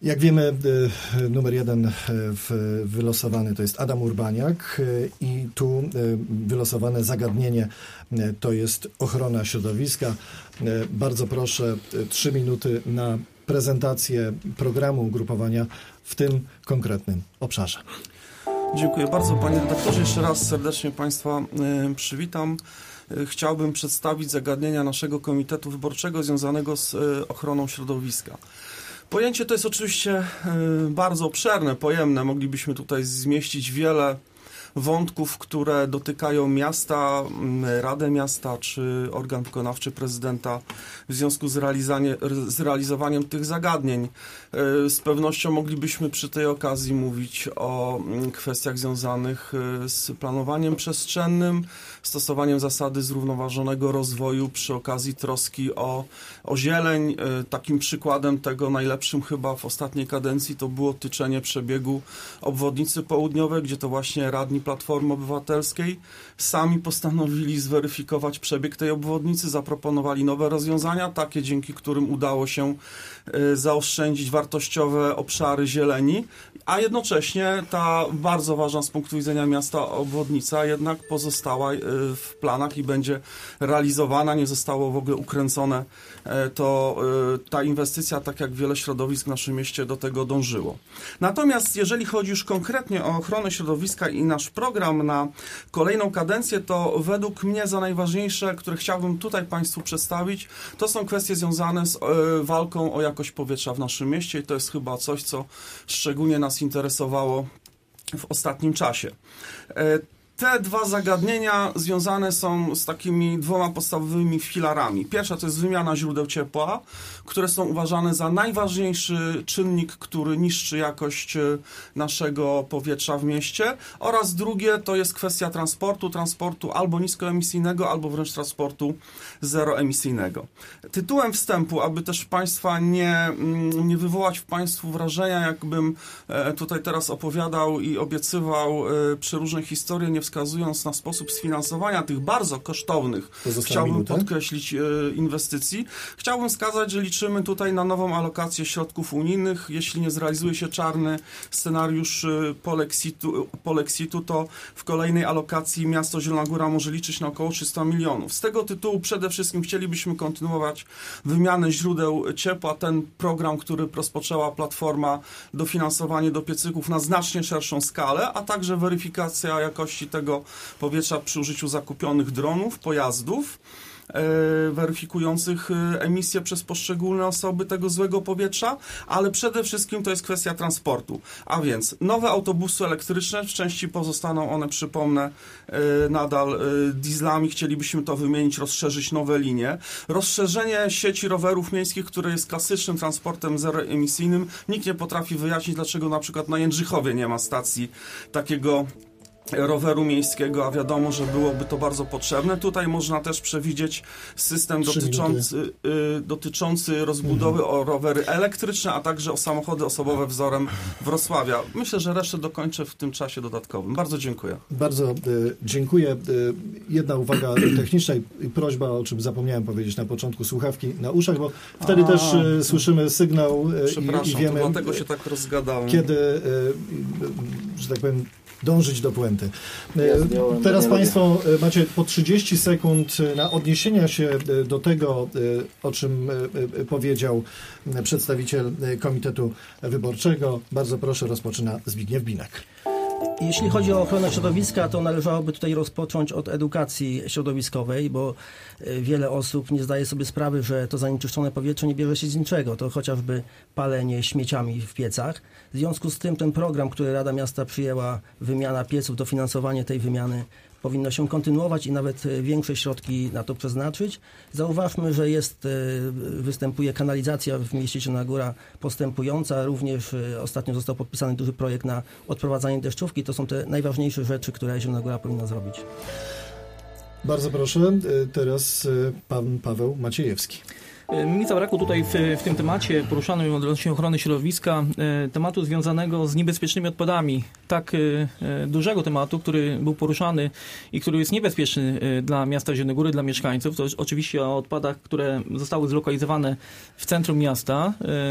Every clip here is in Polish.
Jak wiemy, numer 1 wylosowany to jest Adam Urbaniak i tu wylosowane zagadnienie to jest ochrona środowiska. Bardzo proszę, 3 minuty na prezentację programu ugrupowania w tym konkretnym obszarze. Dziękuję bardzo, panie redaktorze. Jeszcze raz serdecznie państwa przywitam. Chciałbym przedstawić zagadnienia naszego komitetu wyborczego związanego z ochroną środowiska. Pojęcie to jest oczywiście bardzo obszerne, pojemne. Moglibyśmy tutaj zmieścić wiele wątków, które dotykają miasta, Radę Miasta czy organ wykonawczy prezydenta w związku z realizowaniem tych zagadnień. Z pewnością moglibyśmy przy tej okazji mówić o kwestiach związanych z planowaniem przestrzennym, stosowaniem zasady zrównoważonego rozwoju przy okazji troski o zieleń. Takim przykładem tego najlepszym chyba w ostatniej kadencji to było tyczenie przebiegu obwodnicy południowej, gdzie to właśnie radni Platformy Obywatelskiej sami postanowili zweryfikować przebieg tej obwodnicy, zaproponowali nowe rozwiązania, takie dzięki którym udało się zaoszczędzić wartościowe obszary zieleni, a jednocześnie ta bardzo ważna z punktu widzenia miasta obwodnica jednak pozostała w planach i będzie realizowana, nie zostało w ogóle ukręcone ta inwestycja, tak jak wiele środowisk w naszym mieście do tego dążyło. Natomiast jeżeli chodzi już konkretnie o ochronę środowiska i nasz program na kolejną kadencję, to według mnie za najważniejsze, które chciałbym tutaj państwu przedstawić, to są kwestie związane z walką o jakość powietrza w naszym mieście i to jest chyba coś, co szczególnie nas interesowało w ostatnim czasie. Te dwa zagadnienia związane są z takimi dwoma podstawowymi filarami. Pierwsza to jest wymiana źródeł ciepła, które są uważane za najważniejszy czynnik, który niszczy jakość naszego powietrza w mieście, oraz drugie to jest kwestia transportu albo niskoemisyjnego, albo wręcz transportu zeroemisyjnego. Tytułem wstępu, aby też państwa nie wywołać w państwu wrażenia, jakbym tutaj teraz opowiadał i obiecywał przeróżne historie, nie wskazując na sposób sfinansowania tych bardzo kosztownych, chciałbym podkreślić, inwestycji. Chciałbym wskazać, że liczymy tutaj na nową alokację środków unijnych. Jeśli nie zrealizuje się czarny scenariusz polexitu, to w kolejnej alokacji miasto Zielona Góra może liczyć na około 300 milionów. Z tego tytułu przede wszystkim chcielibyśmy kontynuować wymianę źródeł ciepła. Ten program, który rozpoczęła Platforma, dofinansowanie do piecyków na znacznie szerszą skalę, a także weryfikacja jakości tego powietrza przy użyciu zakupionych dronów, pojazdów weryfikujących emisję przez poszczególne osoby tego złego powietrza, ale przede wszystkim to jest kwestia transportu. A więc nowe autobusy elektryczne, w części pozostaną one, przypomnę, nadal dieslami. Chcielibyśmy to wymienić, rozszerzyć nowe linie. Rozszerzenie sieci rowerów miejskich, które jest klasycznym transportem zeroemisyjnym. Nikt nie potrafi wyjaśnić, dlaczego na przykład na Jędrzychowie nie ma stacji takiego roweru miejskiego, a wiadomo, że byłoby to bardzo potrzebne. Tutaj można też przewidzieć system dotyczący rozbudowy o rowery elektryczne, a także o samochody osobowe wzorem Wrocławia. Myślę, że resztę dokończę w tym czasie dodatkowym. Bardzo dziękuję. Bardzo dziękuję. Jedna uwaga techniczna i prośba, o czym zapomniałem powiedzieć na początku, słuchawki na uszach, bo wtedy też słyszymy sygnał i wiemy, dlatego się tak rozgadałem. Kiedy, że tak powiem, dążyć do puenty. Teraz państwo macie po 30 sekund na odniesienie się do tego, o czym powiedział przedstawiciel Komitetu Wyborczego. Bardzo proszę, rozpoczyna Zbigniew Binek. Jeśli chodzi o ochronę środowiska, to należałoby tutaj rozpocząć od edukacji środowiskowej, bo wiele osób nie zdaje sobie sprawy, że to zanieczyszczone powietrze nie bierze się z niczego. To chociażby palenie śmieciami w piecach. W związku z tym ten program, który Rada Miasta przyjęła, wymiana pieców, dofinansowanie tej wymiany, powinno się kontynuować i nawet większe środki na to przeznaczyć. Zauważmy, że występuje kanalizacja w mieście Zielona Góra postępująca. Również ostatnio został podpisany duży projekt na odprowadzanie deszczówki. To są te najważniejsze rzeczy, które Zielona Góra powinna zrobić. Bardzo proszę. Teraz pan Paweł Maciejewski. Mi zabrakło tutaj w tym temacie poruszanym odnośnie ochrony środowiska tematu związanego z niebezpiecznymi odpadami. Tak dużego tematu, który był poruszany i który jest niebezpieczny dla miasta Zielone Góry, dla mieszkańców. To jest oczywiście o odpadach, które zostały zlokalizowane w centrum miasta.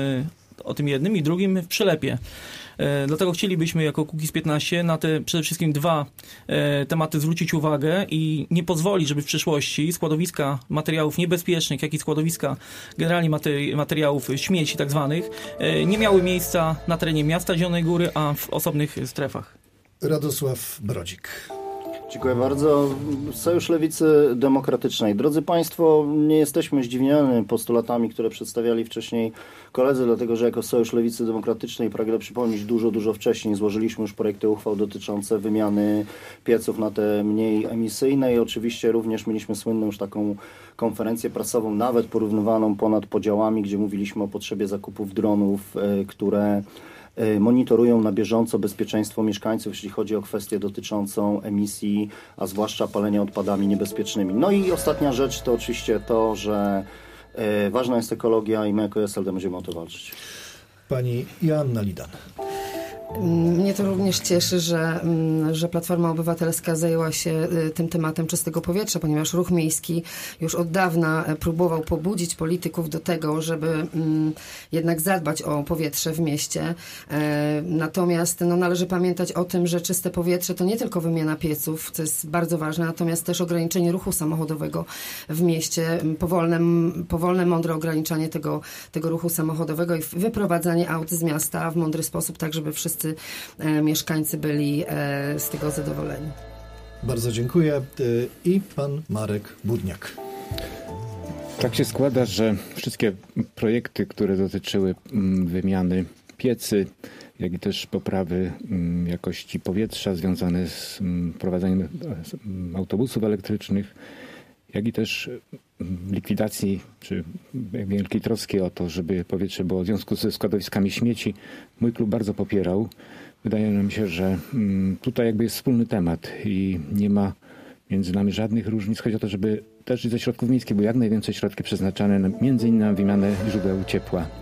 o tym jednym i drugim w Przylepie. Dlatego chcielibyśmy jako Kukiz15 na te przede wszystkim dwa tematy zwrócić uwagę i nie pozwolić, żeby w przyszłości składowiska materiałów niebezpiecznych, jak i składowiska generalnie materiałów śmieci tak zwanych, nie miały miejsca na terenie miasta Zielonej Góry, a w osobnych strefach. Radosław Brodzik. Dziękuję bardzo. Sojusz Lewicy Demokratycznej. Drodzy Państwo, nie jesteśmy zdziwieni postulatami, które przedstawiali wcześniej koledzy, dlatego że jako Sojusz Lewicy Demokratycznej, pragnę przypomnieć, dużo wcześniej złożyliśmy już projekty uchwał dotyczące wymiany pieców na te mniej emisyjne i oczywiście również mieliśmy słynną już taką konferencję prasową, nawet porównywaną ponad podziałami, gdzie mówiliśmy o potrzebie zakupów dronów, które monitorują na bieżąco bezpieczeństwo mieszkańców, jeśli chodzi o kwestię dotyczącą emisji, a zwłaszcza palenia odpadami niebezpiecznymi. No i ostatnia rzecz to oczywiście to, że ważna jest ekologia i my jako SLD będziemy o to walczyć. Pani Joanna Lidan. Mnie to również cieszy, że Platforma Obywatelska zajęła się tym tematem czystego powietrza, ponieważ ruch miejski już od dawna próbował pobudzić polityków do tego, żeby jednak zadbać o powietrze w mieście. Natomiast należy pamiętać o tym, że czyste powietrze to nie tylko wymiana pieców, co jest bardzo ważne, natomiast też ograniczenie ruchu samochodowego w mieście, powolne, mądre ograniczanie tego ruchu samochodowego i wyprowadzanie aut z miasta w mądry sposób, tak żeby wszyscy mieszkańcy byli z tego zadowoleni. Bardzo dziękuję. I pan Marek Budniak. Tak się składa, że wszystkie projekty, które dotyczyły wymiany piecy, jak i też poprawy jakości powietrza związane z prowadzeniem autobusów elektrycznych, jak i też likwidacji, czy wielkiej troski o to, żeby powietrze było w związku ze składowiskami śmieci, mój klub bardzo popierał. Wydaje nam się, że tutaj jakby jest wspólny temat i nie ma między nami żadnych różnic. Chodzi o to, żeby też ze środków miejskich były jak najwięcej środki przeznaczane między innymi na wymianę źródeł ciepła.